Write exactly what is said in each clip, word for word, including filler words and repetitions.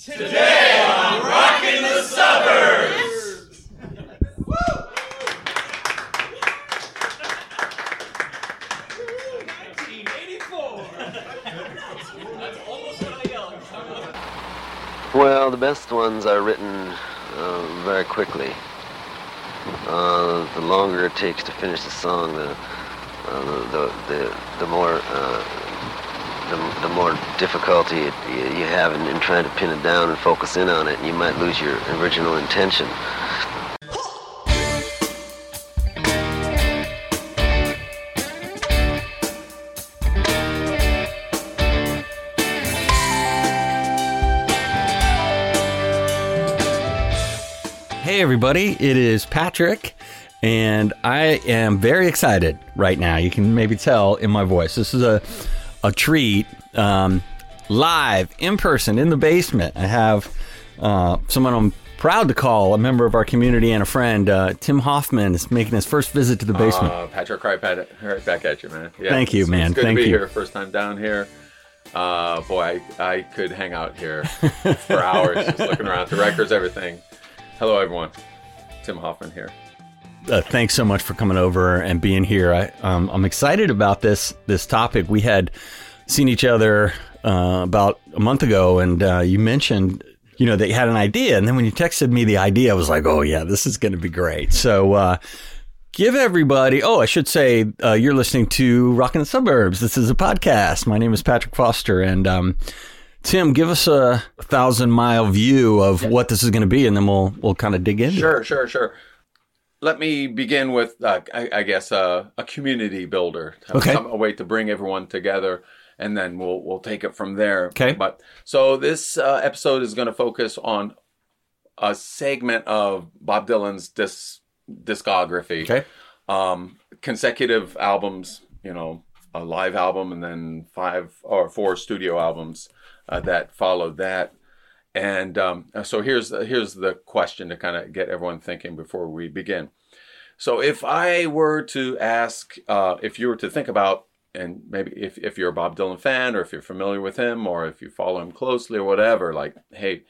Today on Rockin' the Suburbs! nineteen eighty-four! That's almost what I yelled. Well, the best ones are written uh, very quickly. Uh, the longer it takes to finish the song, the uh, the, the the more uh, the, the more difficulty it, you have in, in trying to pin it down and focus in on it. You might lose your original intention. Hey everybody, it is Patrick, and I am very excited right now. You can maybe tell in my voice. This is a a treat. Um, live, in person, in the basement. I have uh, someone I'm proud to call a member of our community and a friend. Uh, Tim Hoffman is making his first visit to the basement. Uh, Patrick, right, Pat, right back at you, man. Yeah, Thank you, it's, man. It's good Thank to be you. here. First time down here. Uh, boy, I, I could hang out here for hours just looking around at the records, everything. Hello, everyone. Tim Hoffman here. Uh, thanks so much for coming over and being here. I, um, I'm excited about this this topic. We had seen each other uh, about a month ago, and uh, you mentioned, you know, that you had an idea. And then when you texted me the idea, I was like, oh, yeah, this is going to be great. So uh, give everybody, oh, I should say, uh, you're listening to Rockin' the Suburbs. This is a podcast. My name is Patrick Foster, and um, Tim, give us a thousand mile view of what this is going to be, and then we'll we'll kind of dig into Sure, it. sure, sure. Let me begin with, uh, I, I guess, uh, a community builder. Okay. Some, a way to bring everyone together, and then we'll we'll take it from there. Okay. But so this uh, episode is going to focus on a segment of Bob Dylan's disc, discography. Okay. Um, consecutive albums, you know, a live album, and then five or four studio albums uh, that followed that. And um, so here's here's the question to kind of get everyone thinking before we begin. So if I were to ask, uh, if you were to think about, and maybe if, if you're a Bob Dylan fan, or if you're familiar with him, or if you follow him closely or whatever, like, hey,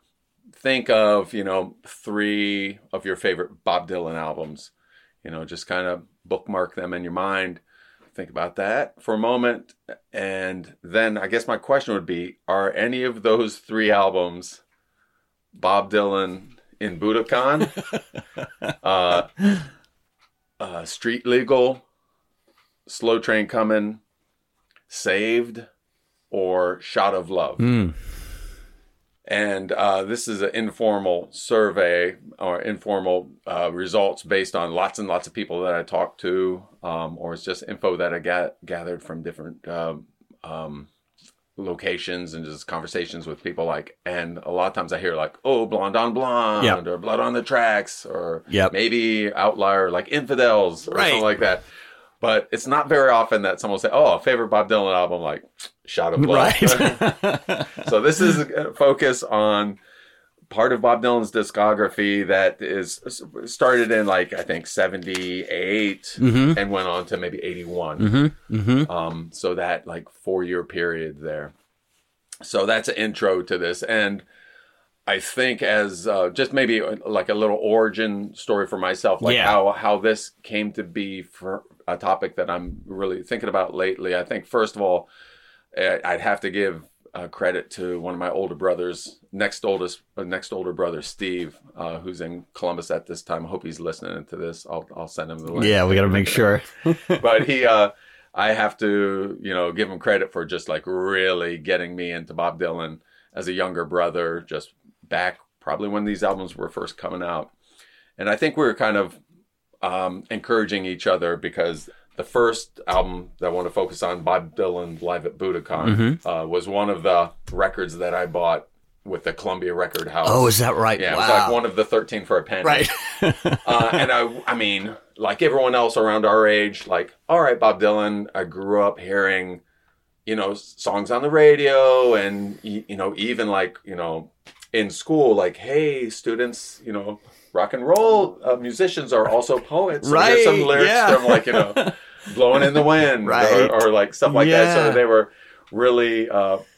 think of, you know, three of your favorite Bob Dylan albums, you know, just kind of bookmark them in your mind. Think about that for a moment. And then I guess my question would be, are any of those three albums Bob Dylan in Budokan, uh, uh, Street Legal, Slow Train Coming, Saved, or Shot of Love? Mm. And uh, this is an informal survey or informal uh, results based on lots and lots of people that I talked to, um, or it's just info that I got gathered from different um, um, locations and just conversations with people. Like, and a lot of times I hear like, oh, Blonde on Blonde, Yep. or Blood on the Tracks, or Yep. maybe Outlier, like Infidels, or Right. something like that. But it's not very often that someone will say, oh, a favorite Bob Dylan album, like Shot of Love. Right. So this is a focus on part of Bob Dylan's discography that is started in, like, I think seventy-eight Mm-hmm. and went on to maybe eighty-one. Mm-hmm. Mm-hmm. Um, so that, like, four-year period there. So that's an intro to this. And I think as uh, just maybe like a little origin story for myself, like Yeah. how, how this came to be for a topic that I'm really thinking about lately. I think, first of all, I'd have to give uh, credit to one of my older brothers, next oldest, uh, next older brother, Steve, uh, who's in Columbus at this time. I hope he's listening to this. I'll I'll send him the link. Yeah, we got to make sure. But he, uh, I have to, you know, give him credit for just like really getting me into Bob Dylan as a younger brother, just back probably when these albums were first coming out. And I think we were kind of um, encouraging each other, because the first album that I want to focus on, Bob Dylan Live at Budokan, Mm-hmm. uh, was one of the records that I bought with the Columbia Record House. Oh, is that right? Yeah, wow. it was like one of the thirteen for a penny. Right. uh, and I, I mean, like everyone else around our age, like, all right, Bob Dylan, I grew up hearing, you know, songs on the radio, and, you know, even like, you know, in school, like, hey, students, you know, rock and roll uh, musicians are also poets. So Right, here's some lyrics yeah. from, like, you know, Blowing in the Wind, Right. or, or like stuff like that. Yeah. So they were really uh,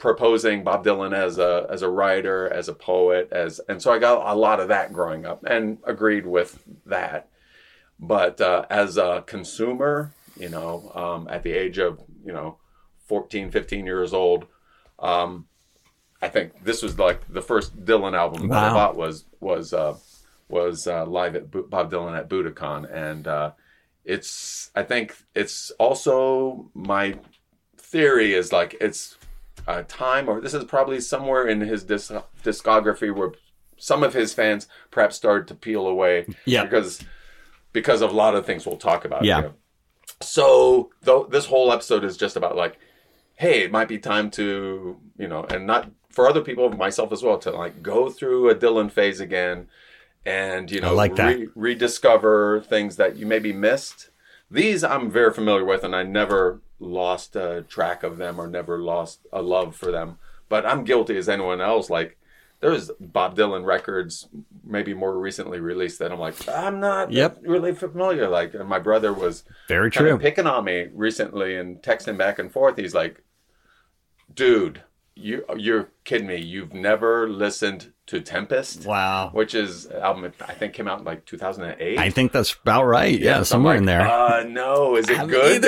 proposing Bob Dylan as a as a writer, as a poet, as and so I got a lot of that growing up and agreed with that. But uh, as a consumer, you know, um, at the age of, you know, fourteen, fifteen years old, um, I think this was like the first Dylan album wow. that I bought was was uh, was uh, live at Bo- Bob Dylan at Budokan, and uh, it's I think it's also my theory is like it's a time, or this is probably somewhere in his disc- discography where some of his fans perhaps started to peel away, yeah, because because of a lot of things we'll talk about. Yeah. Here. So though this whole episode is just about like, hey, it might be time to, you know, and not for other people, myself as well, to like go through a Dylan phase again, and you know, I like that. Re- rediscover things that you maybe missed. These I'm very familiar with, and I never lost uh, track of them or never lost a love for them. But I'm guilty as anyone else. Like, there's Bob Dylan records, maybe more recently released, that I'm like, I'm not yep. really familiar. Like, my brother was very kind true of picking on me recently and texting back and forth. He's like, dude, you, you're kidding me. You've never listened to Tempest? Wow. Which is an album, I think, came out in like two thousand eight. I think that's about right. Yeah, yeah somewhere like, in there. Uh, no, is it I good?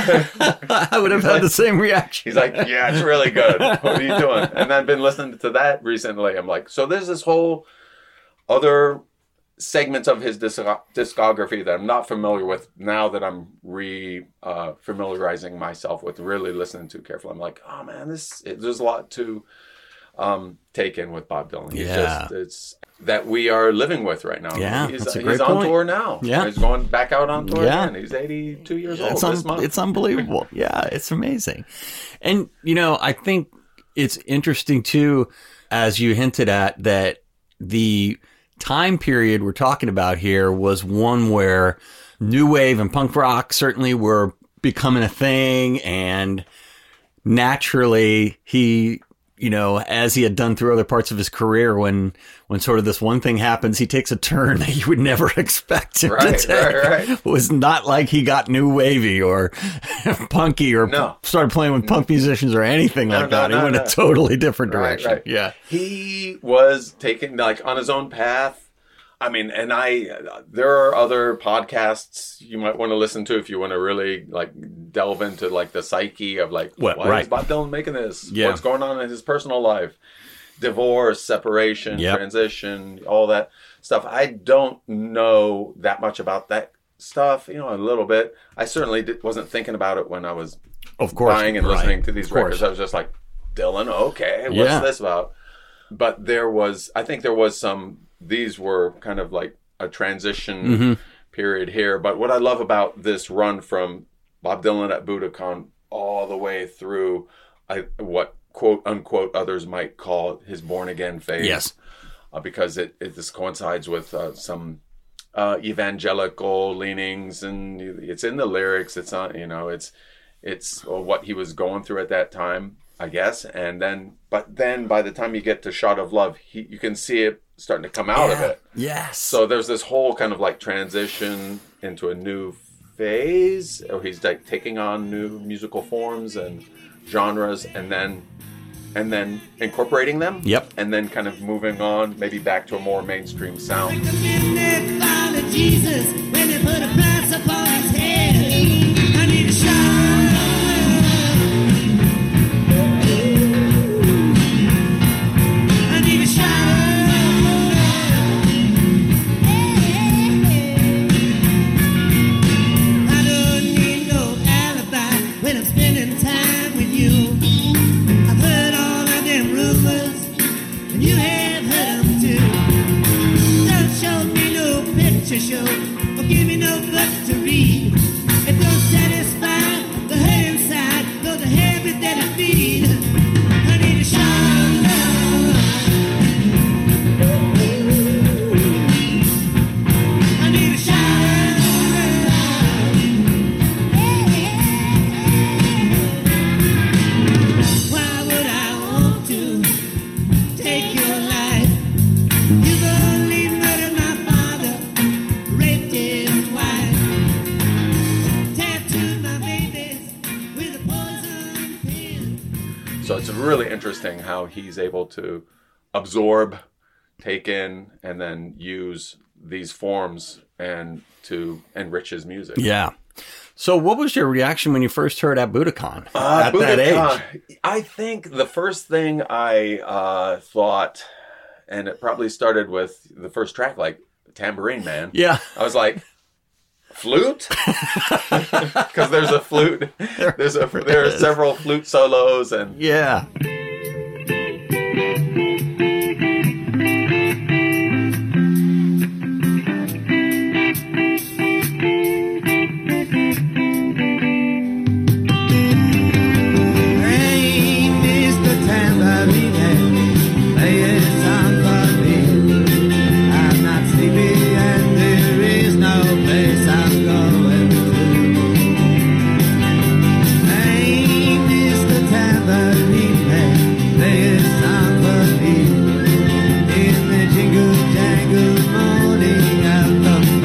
I would have had like, the same reaction. He's like, yeah, it's really good. What are you doing? And I've been listening to that recently. I'm like, so there's this whole other segments of his disc- discography that I'm not familiar with now that I'm re uh, familiarizing myself with, really listening to carefully. I'm like, oh man, this it, there's a lot to um, take in with Bob Dylan. He's yeah, just, it's that we are living with right now. Yeah, he's, that's a he's great on point. tour now. Yeah, he's going back out on tour yeah. again. He's eighty-two years old it's this un- month. It's unbelievable. Yeah, it's amazing. And you know, I think it's interesting too, as you hinted at, that the time period we're talking about here was one where new wave and punk rock certainly were becoming a thing, and naturally he, you know, as he had done through other parts of his career, when when sort of this one thing happens, he takes a turn that you would never expect him right, to take. Right, right. It was not like he got new wavy or punky or no. p- started playing with punk musicians or anything no, like no, that. no, he went no. a totally different Right, direction. right. Yeah. He was taking like on his own path. I mean, and I, there are other podcasts you might want to listen to if you want to really like delve into like the psyche of like, What, why right. is Bob Dylan making this? Yeah. What's going on in his personal life? Divorce, separation, Yep. transition, all that stuff. I don't know that much about that stuff, you know, a little bit. I certainly did, wasn't thinking about it when I was Of course. buying and right. listening to these Of course. records. I was just like, Dylan, okay, what's Yeah. this about? But there was, I think there was some, these were kind of like a transition Mm-hmm. period here. But what I love about this run from Bob Dylan at Budokan all the way through I, what quote unquote others might call his born again phase. Yes. Uh, because it, it this coincides with uh, some uh, evangelical leanings, and it's in the lyrics. It's not, you know, it's it's uh, what he was going through at that time, I guess. And then, but then by the time you get to Shot of Love, he, you can see it starting to come out Yeah. of it. Yes. So there's this whole kind of like transition into a new phase, or he's like taking on new musical forms and genres, and then and then incorporating them. Yep. And then kind of moving on, maybe back to a more mainstream sound. Like the men that followed Jesus when they put a price upon his head. I need a shot. I need a shot. I don't need no alibi when I'm spending time with you. I've heard all of them rumors, and you have heard them too. Don't show me no picture show, or give me no book to read. It don't satisfy the hurt inside, though the habit that I feed. I need a shot of love. I need a shot of love. Why would I want to take your life? You've only murdered my father, raped his wife, tattooed my babies with a poison pen. So it's a really interesting interesting how he's able to absorb, take in, and then use these forms and to enrich his music. Yeah. So what was your reaction when you first heard At Budokan Uh, at that Budokan, age? I think the first thing I uh, thought, and it probably started with the first track, like Tambourine Man. Yeah. I was like, flute? Because there's a flute. There's a there are several flute solos and Yeah. Hey, Mister Tambourine Man, play a song for me. I'm not sleepy and there is no place I'm going to. Hey, Mister Tambourine Man, play a song for me. In the jingle jangle morning of the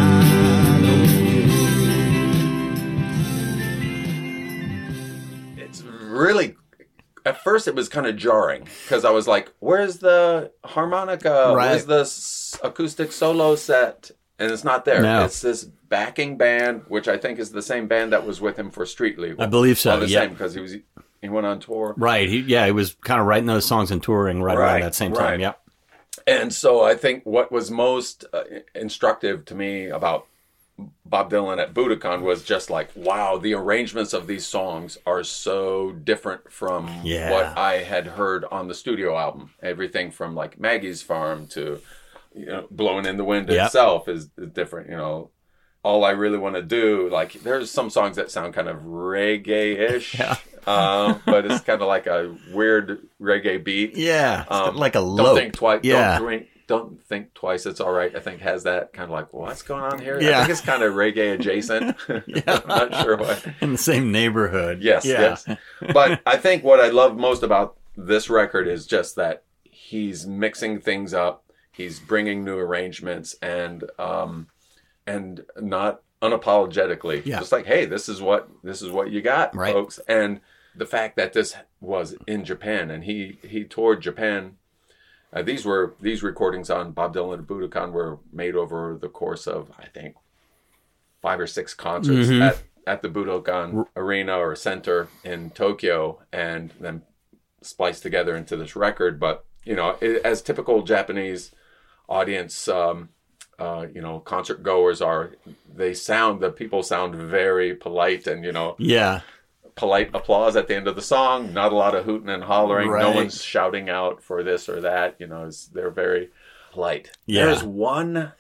following. it's really, at first it was kind of jarring because I was like, where's the harmonica? Right. Where's the s- acoustic solo set? And it's not there. No. It's this backing band, which I think is the same band that was with him for Street Legal. I believe so, All the yeah. same because he was he went on tour. Right. He, yeah, he was kind of writing those songs and touring right, around Right, that same right. time. Yep. And so I think what was most uh, instructive to me about Bob Dylan at Budokan was just like, wow, the arrangements of these songs are so different from Yeah. what I had heard on the studio album. Everything from like Maggie's Farm to, you know, Blowing in the Wind Yep. itself is, is different, you know. All I really want to do, like, there's some songs that sound kind of reggae-ish, Yeah. um, but it's kind of like a weird reggae beat. Yeah. It's Um, like a Don't low. think twice. Yeah. Don't drink. Don't think twice. It's all right. I think has that kind of like, what's going on here? Yeah. I think it's kind of reggae adjacent. Yeah. I'm not sure what. In the same neighborhood. Yes, Yeah. yes. But I think what I love most about this record is just that he's mixing things up. He's bringing new arrangements and um, and not unapologetically, Yeah. just like, hey, this is what this is what you got, Right. folks. And the fact that this was in Japan and he he toured Japan. Uh, these were these recordings on Bob Dylan at Budokan were made over the course of I think five or six concerts Mhm. at at the Budokan Arena or Center in Tokyo, and then spliced together into this record. But you know, it, as typical Japanese audience, um, uh, you know, concert goers are, they sound the people sound very polite, and you know, Yeah. polite applause at the end of the song. Not a lot of hooting and hollering. No Right. one's shouting out for this or that. You know, it's, they're very polite. Yeah. There's one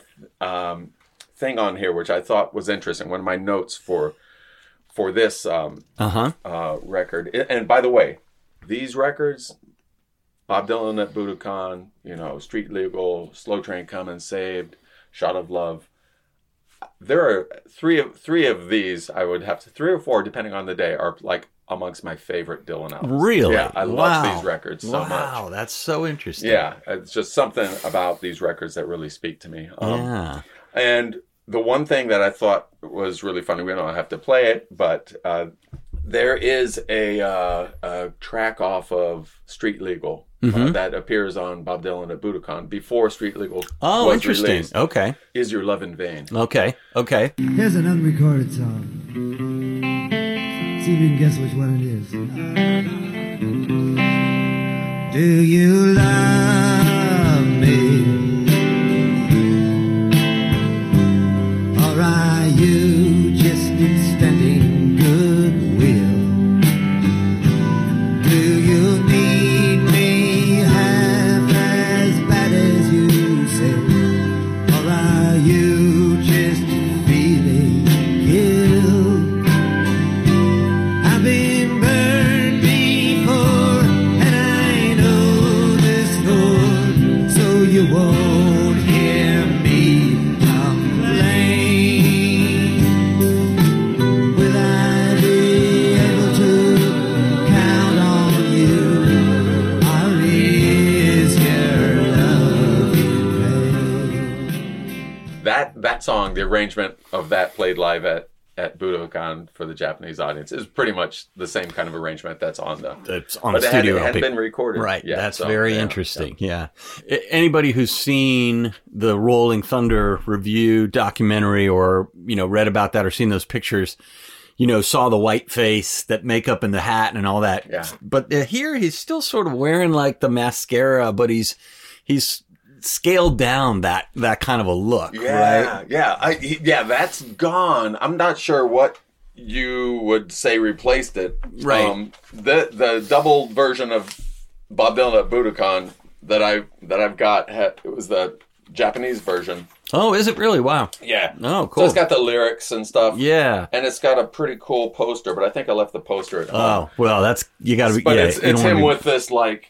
um, thing on here which I thought was interesting. One of my notes for for this um, Uh-huh. uh, record. And by the way, these records, Bob Dylan at Budokan, you know, Street Legal, Slow Train Coming, Saved, Shot of Love. There are three of three of these. I would have to three or four, depending on the day, are like amongst my favorite Dylan albums. Really? Yeah, I Wow. love these records so wow, much. Wow, that's so interesting. Yeah, it's just something about these records that really speak to me. Um, Yeah. And the one thing that I thought was really funny, we don't have to play it, but uh, there is a, uh, a track off of Street Legal uh, Mhm. that appears on Bob Dylan at Budokan before Street Legal Oh, was interesting. released. Okay. Is Your Love in Vain? Okay. Okay. Here's an unrecorded song. See if you can guess which one it is. Do you love me? Or are you just extending goodwill? Do you need me half as bad as you say? Or are you just feeling guilt? I've been burned before, and I know the score, so you won't hear me complain. Will I be able to count on you, or is your love in vain? That that song, the arrangement of that played live at at Budokan for the Japanese audience. It's pretty much the same kind of arrangement that's on the It's on but the it had, studio it hadn't L P. been recorded. Right. yet, That's so, very yeah, interesting. Yeah. A- Anybody who's seen the Rolling Thunder review documentary or, you know, read about that or seen those pictures, you know, saw the white face, that makeup and the hat and all that. Yeah. But uh, here he's still sort of wearing like the mascara, but he's, he's scaled down that, that kind of a look. Yeah, Right. yeah, I, he- yeah. That's gone. I'm not sure what you would say replaced it. Right. Um, the the double version of Bob Dylan at Budokan that I that I've got had, it was the Japanese version. Oh, is it really? Wow. Yeah. Oh, So cool. it's got the lyrics and stuff. Yeah. And it's got a pretty cool poster, but I think I left the poster at home. Oh, well, that's, you gotta be, But yeah. it's, you don't it's wanna him be- with this like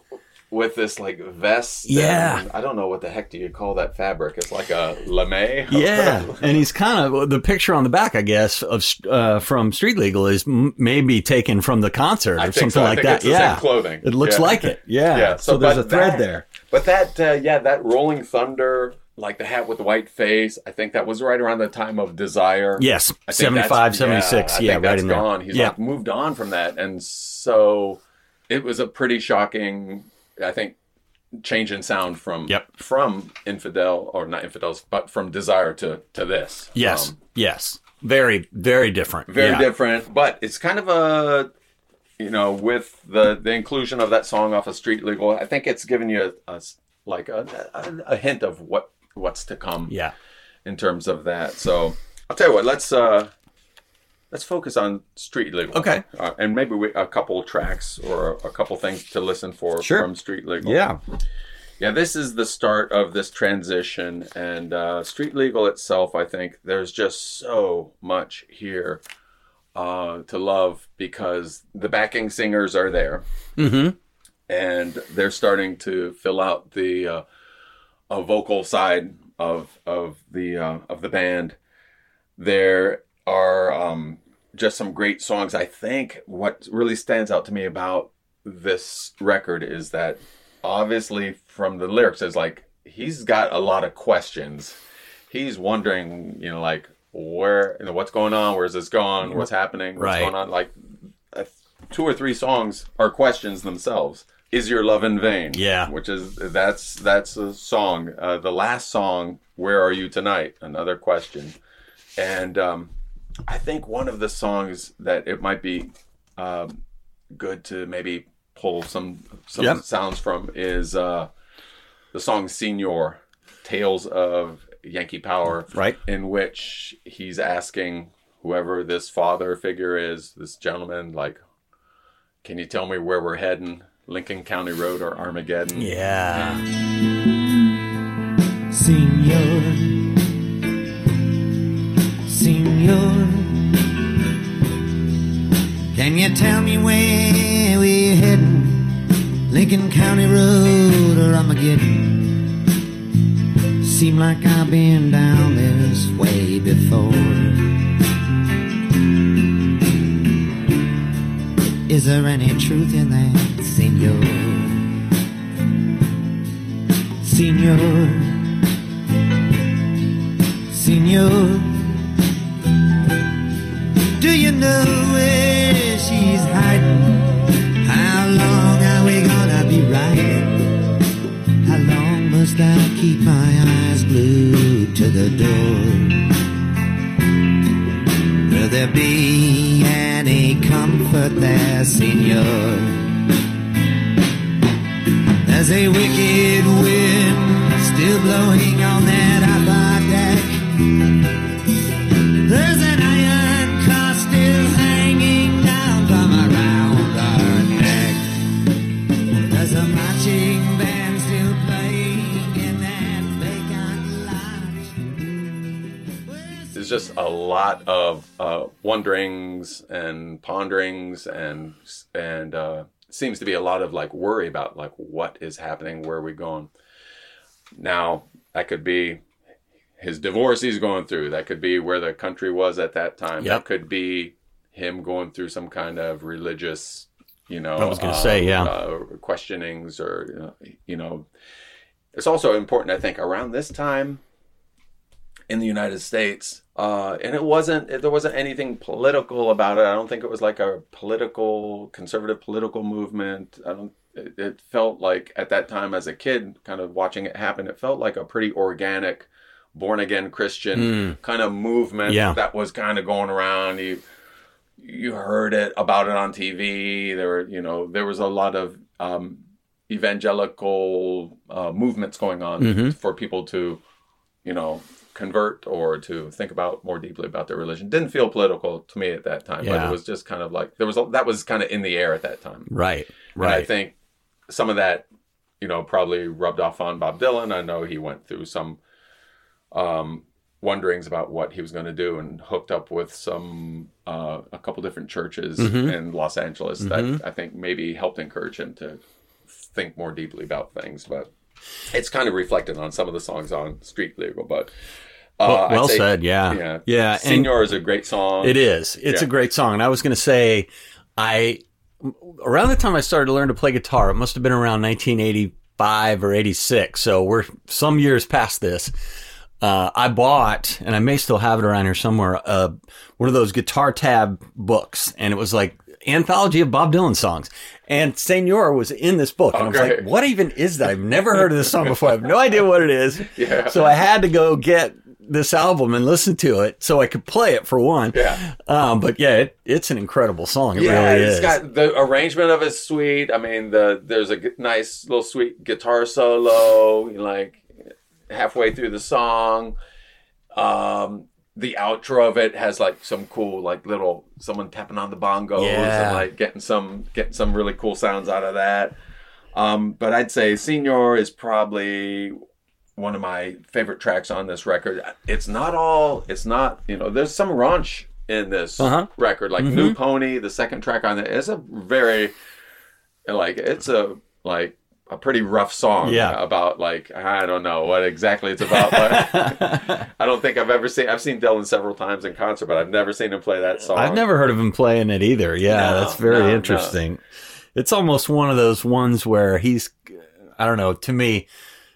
with this like vest. Yeah. and I don't know what the heck do you call that fabric. It's like a lame. Yeah, and he's kind of the picture on the back, I guess, of uh, from Street Legal is m- maybe taken from the concert or I think something so. I like think that. it's the yeah, same clothing. It looks Yeah. like it. Yeah. Yeah, So, so there's but a thread that- there. But that, uh, yeah, that Rolling Thunder, like the hat with the white face, I think that was right around the time of Desire. Yes, I think seventy-five, that's- seventy-six. Yeah, Yeah, I think right that's in there. gone. He's Yeah. like moved on from that, and so it was a pretty shocking, I think, change in sound from Yep. from Infidel or not Infidels, but from Desire to to this. Yes, Um, yes, very, very different. very yeah. different, but it's kind of a, you know, with the the inclusion of that song off of Street Legal, I think it's given you a, a like a, a, a hint of what what's to come. Yeah. In terms of that, so I'll tell you what. Let's uh, let's focus on Street Legal. Okay. Uh, and maybe we, a couple tracks or a couple things to listen for Sure. from Street Legal. Yeah. Yeah, this is the start of this transition, and uh, Street Legal itself, I think there's just so much here uh, to love because the backing singers are there, Mm-hmm. and they're starting to fill out the uh, a vocal side of of the uh, of the band. There are um, just some great songs. I think what really stands out to me about this record is that obviously from the lyrics is like he's got a lot of questions. He's wondering, you know, like where, you know, what's going on, where's this going, what's happening, what's Right. going on. Like uh, two or three songs are questions themselves. Is your love in vain? Yeah. Which is that's that's a song. Uh, the last song, Where Are You Tonight? Another question. And um, I think one of the songs that it might be um, good to maybe pull some some Yep. sounds from is uh, the song Senor, Tales of Yankee Power, Right. in which he's asking whoever this father figure is, this gentleman, like, can you tell me where we're heading? Lincoln County Road or Armageddon? Yeah. Senor, Senor, can you tell me where we're heading? Lincoln County Road or Armageddon? Seem like I've been down this way before. Is there any truth in that, Senor? Senor, Senor, do you know where she's hiding? How long are we gonna be riding? How long must I keep my eyes glued to the door? Will there be any comfort there, Senor? There's a wicked wind still blowing on that upper deck. There's an iron cross still hanging down from around our neck. There's a marching band still playing in that vacant lot. There's just a lot of uh, wonderings and ponderings and and uh, seems to be a lot of like worry about like what is happening, where are we going. Now that could be his divorce he's going through. That could be where the country was at that time. Yep. That could be him going through some kind of religious, you know, I was gonna say, yeah. uh, questionings or, uh, you know, it's also important, I think, around this time in the United States. Uh, and it wasn't, it, there wasn't anything political about it. I don't think it was like a political, conservative political movement. I don't, it, it felt like at that time as a kid, kind of watching it happen, it felt like a pretty organic, born again Christian mm. kind of movement yeah. that was kind of going around. You, you heard it about it on T V. There were, you know, there was a lot of, um, evangelical, uh, movements going on mm-hmm. for people to, you know, convert or to think about more deeply about their religion. Didn't feel political to me at that time, yeah. but it was just kind of like there was a, that was kind of in the air at that time. Right, right. And I think some of that, you know, probably rubbed off on Bob Dylan. I know he went through some um, wonderings about what he was going to do and hooked up with some uh, a couple different churches mm-hmm. in Los Angeles mm-hmm. that I think maybe helped encourage him to think more deeply about things, but. It's kind of reflected on some of the songs on Street Legal, but uh, well, well say, said. Yeah, yeah, yeah. Senor is a great song. It is. It's yeah. a great song, and I was going to say, I around the time I started to learn to play guitar, it must have been around nineteen eighty-five or eighty-six. So we're some years past this. Uh, I bought, and I may still have it around here somewhere, uh, one of those guitar tab books, and it was like anthology of Bob Dylan songs. And Senor was in this book. And okay. I was like, what even is that? I've never heard of this song before. I have no idea what it is. Yeah. So I had to go get this album and listen to it so I could play it for one. Yeah. Um, but yeah, it, it's an incredible song. It yeah, really it's is. got the arrangement of it's sweet. I mean, the there's a g- nice little sweet guitar solo, like halfway through the song. Um, the outro of it has like some cool, like little someone tapping on the bongos yeah. and like getting some getting some really cool sounds out of that. Um, but I'd say Senor is probably one of my favorite tracks on this record. It's not all, it's not, you know, there's some raunch in this uh-huh. record, like mm-hmm. New Pony, the second track on it is a very, like, it's a, like, a pretty rough song yeah. about, like, I don't know what exactly it's about, but I don't think I've ever seen, I've seen Dylan several times in concert, but I've never seen him play that song. I've never heard of him playing it either. Yeah, no, that's very no, interesting. No. It's almost one of those ones where he's, I don't know, to me,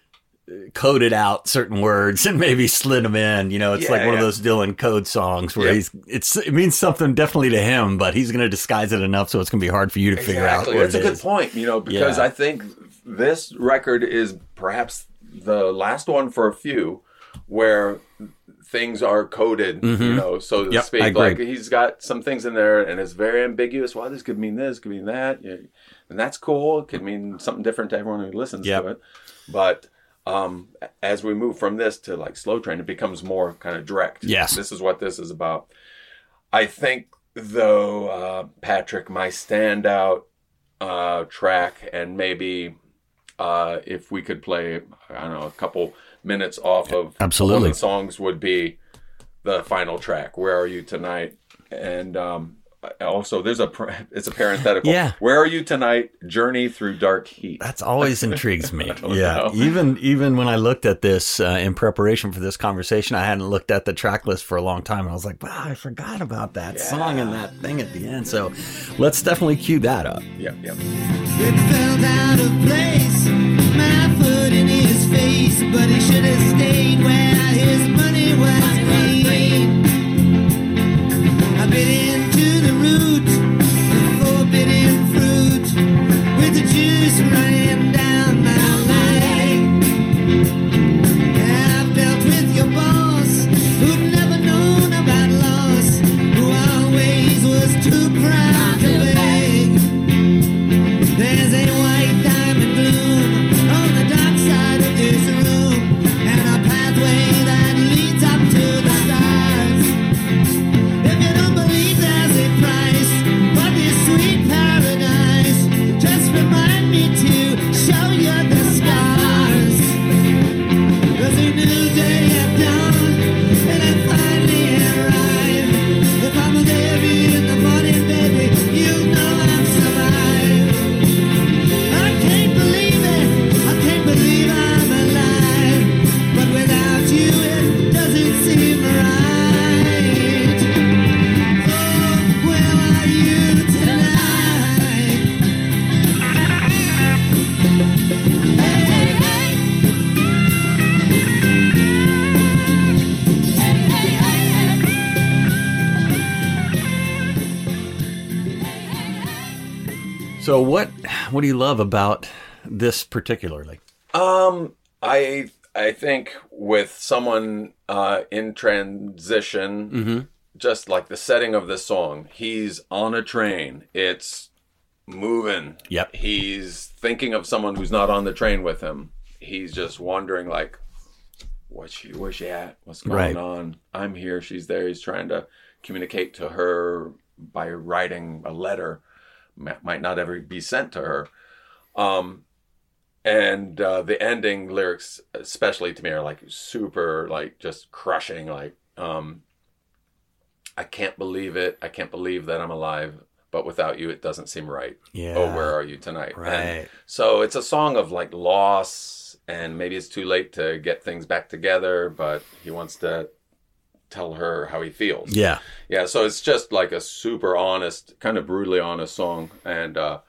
coded out certain words and maybe slid them in. You know, it's yeah, like one yeah. of those Dylan code songs where yep. he's, it's, it means something definitely to him, but he's going to disguise it enough so it's going to be hard for you to exactly. figure out what That's it a is. good point, you know, because Yeah. I think this record is perhaps the last one for a few where things are coded, Mhm. you know, so to Yep, I speak. agree. Like he's got some things in there and it's very ambiguous. Well, this could mean this, could mean that. Yeah. And that's cool. It could mean something different to everyone who listens Yep. to it. But um, as we move from this to like Slow Train, it becomes more kind of direct. Yes. This is what this is about. I think, though, uh, Patrick, my standout uh, track, and maybe uh, if we could play, I don't know, a couple minutes off of Absolutely. one of the songs would be the final track, Where Are You Tonight? And um, also, there's a it's a parenthetical. Yeah. Where Are You Tonight? Journey Through Dark Heat. That's always intrigues me. don't Yeah. know. Even even when I looked at this uh, in preparation for this conversation, I hadn't looked at the track list for a long time. And I was like, wow, I forgot about that Yeah. song and that thing at the end. So let's definitely cue that up. Yeah, yeah. It felt out of place, my foot in his face, but he should have stayed where his money was made. I bit into the root, the forbidden fruit, with the juice running down my leg. I've dealt with your boss, who'd never known about loss, who always was too proud to beg. There's a white diamond gloom on the dark side of this room, and a pathway that So what what do you love about this particularly? Um, I I think with someone uh, in transition, Mm-hmm. just like the setting of this song, he's on a train. It's moving. Yep. He's thinking of someone who's not on the train with him. He's just wondering, like, what's she, where's she at? What's going Right. on? I'm here. She's there. He's trying to communicate to her by writing a letter. M- might not ever be sent to her. Um, and uh, the ending lyrics, especially to me, are like super, like just crushing. Like, um, I can't believe it. I can't believe that I'm alive. But without you, it doesn't seem right. Yeah. Oh, where are you tonight? Right. And so it's a song of like loss, and maybe it's too late to get things back together, but he wants to tell her how he feels. Yeah. Yeah, so it's just like a super honest, kind of brutally honest song. And uh,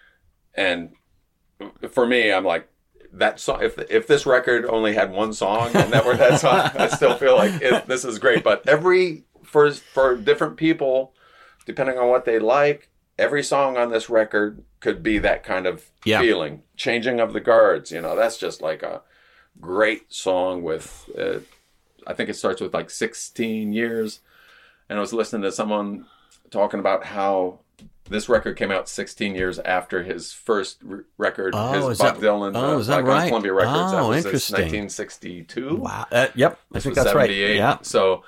and for me, I'm like, that song, if if this record only had one song and that were that song, I still feel like it, this is great. But every, for for different people, depending on what they like, every song on this record could be that kind of Yeah. feeling. Changing of the Guards, you know, that's just like a great song with, uh, I think it starts with like sixteen years. And I was listening to someone talking about how this record came out sixteen years after his first r- record, Oh, his is Bob that- Dylan, oh, uh, is that like on right? Columbia Records. That Oh, was his interesting. nineteen sixty-two. Wow. Uh, yep. I This think was that's right. seventy-eight. Yeah. So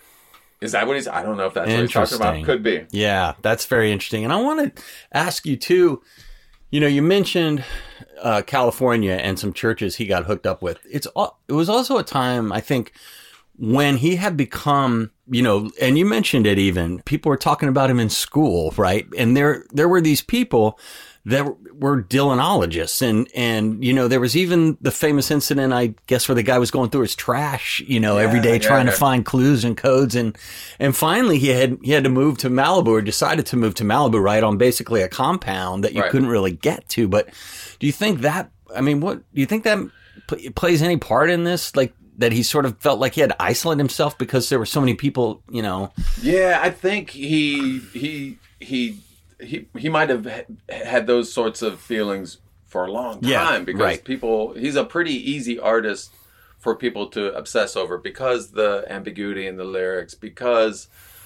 is that what he's, I don't know if that's what he's talking about. Interesting. Could be. Yeah, that's very interesting. And I want to ask you too, you know, you mentioned uh, California and some churches he got hooked up with. It's al- It was also a time, I think, when he had become, you know, and you mentioned it even, people were talking about him in school, right? And there there were these people that were Dylanologists. And, and, you know, there was even the famous incident, I guess, where the guy was going through his trash, you know, every Yeah, day yeah, trying yeah. to find clues and codes. And, and finally he had, he had to move to Malibu, or decided to move to Malibu, right, on basically a compound that you Right. couldn't really get to. But do you think that, I mean, what, do you think that pl- plays any part in this? Like, that he sort of felt like he had to isolate himself because there were so many people, you know? Yeah, I think he he he he he might have ha- had those sorts of feelings for a long time, Yeah, because right. people, he's a pretty easy artist for people to obsess over, because the ambiguity in the lyrics, because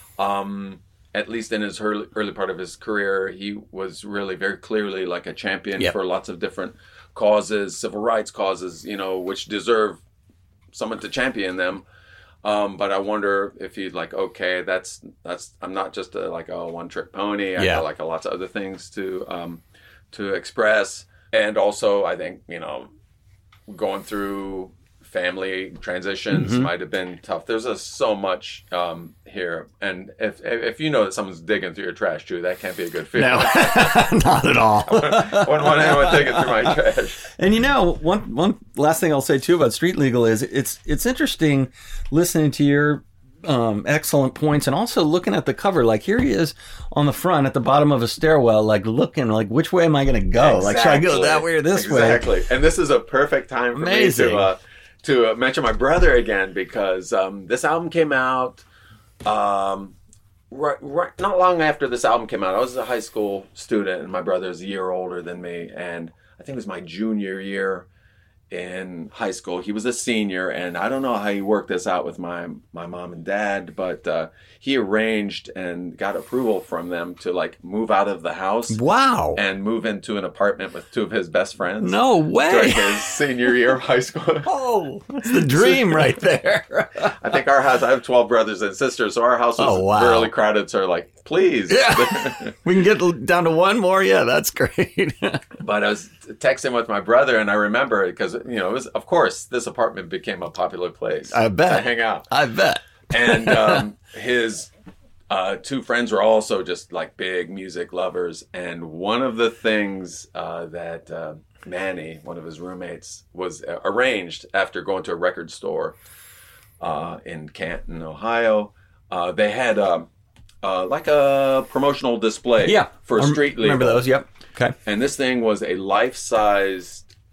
um at least in his early, early part of his career, he was really very clearly like a champion Yep. for lots of different causes, civil rights causes, you know, which deserve someone to champion them. Um, but I wonder if he's like, okay, that's that's I'm not just a, like a one trick pony. I Yeah. got like a lots of other things to um, to express, and also I think, you know, going through family transitions Mm-hmm. might have been tough. There's just so much um, here, and if if you know that someone's digging through your trash too, that can't be a good feeling. No, not at all. I wouldn't want anyone digging through my trash. And you know, one one last thing I'll say too about Street Legal is it's it's interesting listening to your um, excellent points, and also looking at the cover. Like, here he is on the front at the bottom of a stairwell, like looking like, which way am I going to go? Like, should I go that way or this way? Exactly. And this is a perfect time for Amazing. me to uh, to uh, mention my brother again, because um, this album came out um, right, right not long after this album came out. I was a high school student, and my brother's a year older than me, and I think it was my junior year in high school. He was a senior, and I don't know how he worked this out with my my mom and dad, but uh, he arranged and got approval from them to like move out of the house Wow. and move into an apartment with two of his best friends. No During way. his senior year of high school. Oh, that's the dream right there. I think our house, I have twelve brothers and sisters, so our house was Oh, wow. really crowded. So like, please. Yeah. We can get down to one more. Yeah, that's great. But I was texting with my brother, and I remember it because, you know, it was, of course, this apartment became a popular place I bet. to hang out. I bet. And um, his uh, two friends were also just like big music lovers. And one of the things uh, that uh, Manny, one of his roommates, was uh, arranged after going to a record store uh, in Canton, Ohio, uh, they had um, uh, like a promotional display Yeah. for I Street Legal. Remember those? Yep. Okay. And this thing was a life-sized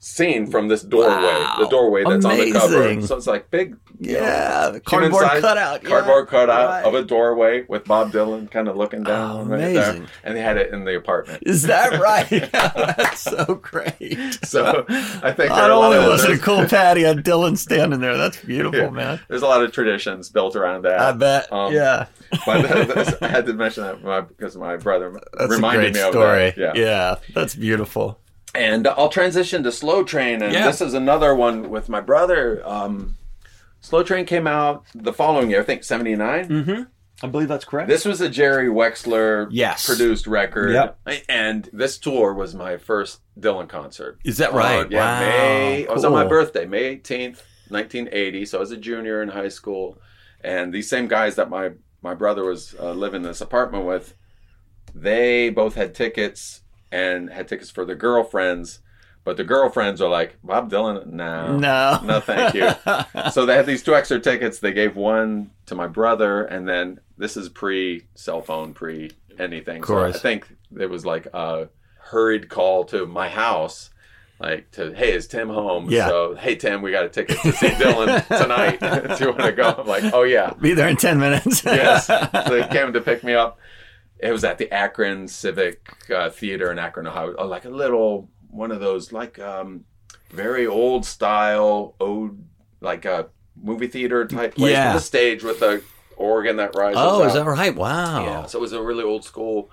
scene from this doorway, Wow. the doorway that's on the cover. Amazing. So it's like big, you know, Yeah, the cardboard human-sized cutout. cardboard yeah, cutout right. of a doorway with Bob Dylan kind of looking down Oh, right there, amazing. and they had it in the apartment. Is that right? That's so great. So I think there Not are a lot only of was it a there's- cool patio, had Dylan standing there. That's beautiful, Yeah. man. There's a lot of traditions built around that. I bet. Um, yeah. But I had to mention that my, because my brother That's a reminded great me of story. that. Yeah. yeah, that's beautiful. And I'll transition to Slow Train, and Yeah. this is another one with my brother. Um, Slow Train came out the following year, I think seventy-nine. Mm-hmm. I believe that's correct. This was a Jerry Wexler Yes. produced record. Yep. And this tour was my first Dylan concert. Is that right? Uh, yeah, Wow. May. It was on my Cool. birthday, May eighteenth, nineteen eighty. So I was a junior in high school. And these same guys that my, my brother was uh, living in this apartment with, they both had tickets and had tickets for their girlfriends. But the girlfriends are like, Bob Dylan? No. No. No, thank you. So they had these two extra tickets. They gave one to my brother, and then this is pre-cell phone, pre-anything. Of course. So I think it was like a hurried call to my house, like to, hey, is Tim home? Yeah. So, hey, Tim, we got a ticket to see Dylan tonight. Do you want to go? I'm like, oh, yeah. Be there in ten minutes. Yes. So they came to pick me up. It was at the Akron Civic uh, Theater in Akron, Ohio. Oh, like a little... one of those like um, very old style, old like a movie theater type place Yeah. with a stage with a organ that rises Oh, up. is that right? Wow. Yeah, so it was a really old school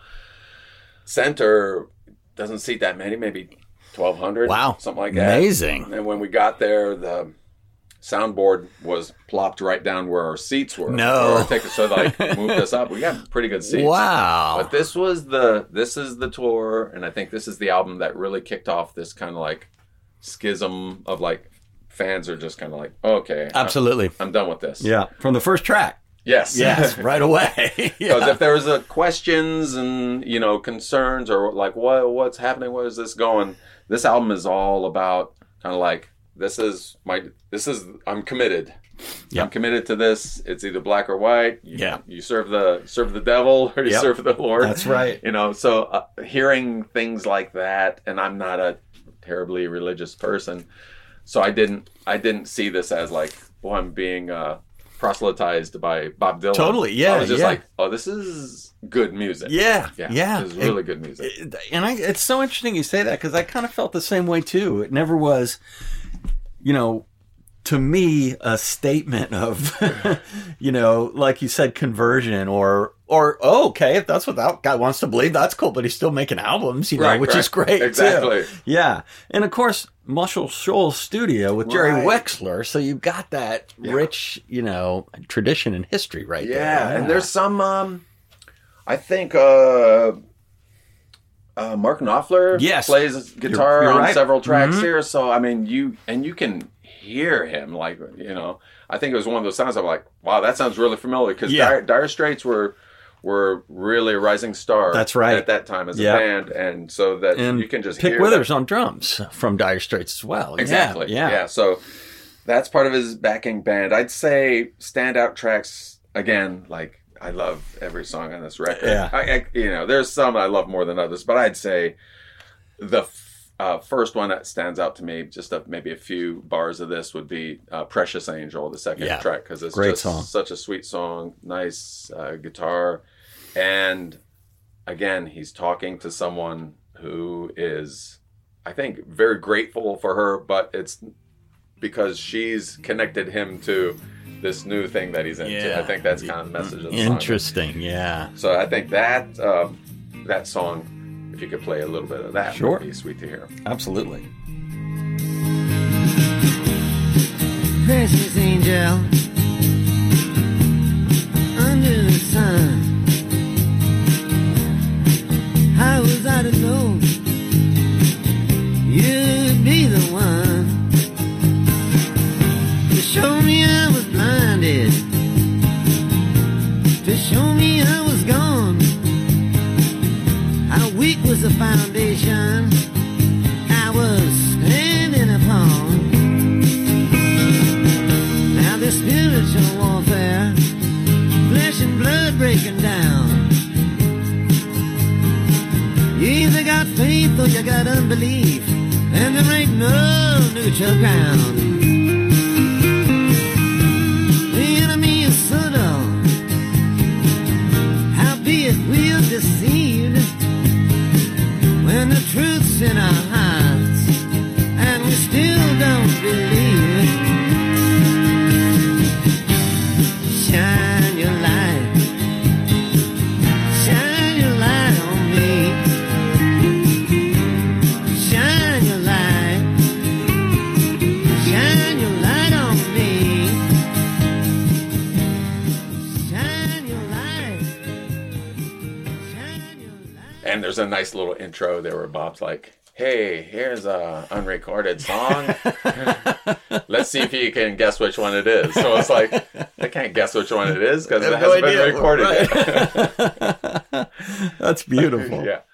center. Doesn't seat that many, maybe twelve hundred. Wow. Something like that. Amazing. And when we got there, the soundboard was plopped right down where our seats were. No. Where our tickets, so like moved us up. We got pretty good seats. Wow. But this was the this is the tour, and I think this is the album that really kicked off this kind of like schism of like fans are just kind of like, okay, Absolutely. I'm done with this. Yeah. From the first track. Yes. Yes. Right away. Because yeah. if there was a questions and you know concerns or like what what's happening, where is this going? This album is all about kind of like this is my this is I'm committed. Yep. I'm committed to this. It's either black or white. You, Yeah. You serve the serve the devil or you Yep. serve the Lord. That's right. You know, so uh, hearing things like that, and I'm not a terribly religious person, so I didn't I didn't see this as like, well, I'm being uh, proselytized by Bob Dylan. Totally, yeah, I was just yeah. like, oh, this is good music. Yeah. Yeah. Yeah. This is really good music. It- and I, it's so interesting you say that because I kind of felt the same way too. It never was, you know, to me, a statement of, you know, like you said, conversion or, or, oh, okay, if that's what that guy wants to believe, that's cool, but he's still making albums, you know, Right, which right. is great. Exactly. Too. Yeah. And of course, Muscle Shoals Studio with Jerry Right. Wexler. So you've got that Yeah. rich, you know, tradition and history right Yeah, there. and there's some, um, I think, uh, uh, Mark Knopfler Yes. plays guitar You're- you're on right. several tracks Mhm. here. So, I mean, you, and you can hear him, like, you know, I think it was one of those sounds I'm like, wow, that sounds really familiar. Because Yeah. Dire, Dire Straits were, were really a rising star. That's right. At that time as Yeah. a band. And so that And you can just Pick hear Withers that. on drums from Dire Straits as well. Yeah, Exactly. Yeah. Yeah. So that's part of his backing band. I'd say standout tracks again. Like I love every song on this record. Yeah. I, I, you know, there's some I love more than others, but I'd say the f- uh, first one that stands out to me, just a, maybe a few bars of this, would be uh, "Precious Angel," the second Yeah. track, because it's Great just song. such a sweet song, nice uh, guitar, and again, he's talking to someone who is, I think, very grateful for her, but it's because she's connected him to this new thing that he's into. Yeah. I think that's kind of the message of the song. Interesting. Yeah. So I think that uh, that song, if you could play a little bit of that, Sure. would be sweet to hear. Absolutely. Precious angel under the sun. How was I to know you'd be the one to show me I was blinded, to show me I was gone? How weak was the foundation I was standing upon? Now the spiritual warfare, flesh and blood breaking down. You either got faith or you got unbelief, and there ain't no neutral ground. The enemy is subtle, howbeit we're deceived when the truth's in our hearts and we still don't believe. Shine your light, shine your light on me. Shine your light, shine your light on me. Shine your light, shine your light. And there's a nice little intro there where Bob's like, hey, here's a unrecorded song. Let's see if you can guess which one it is. So it's like, they can't guess which one it is because it I have no hasn't been idea. recorded yet. That's beautiful. Yeah.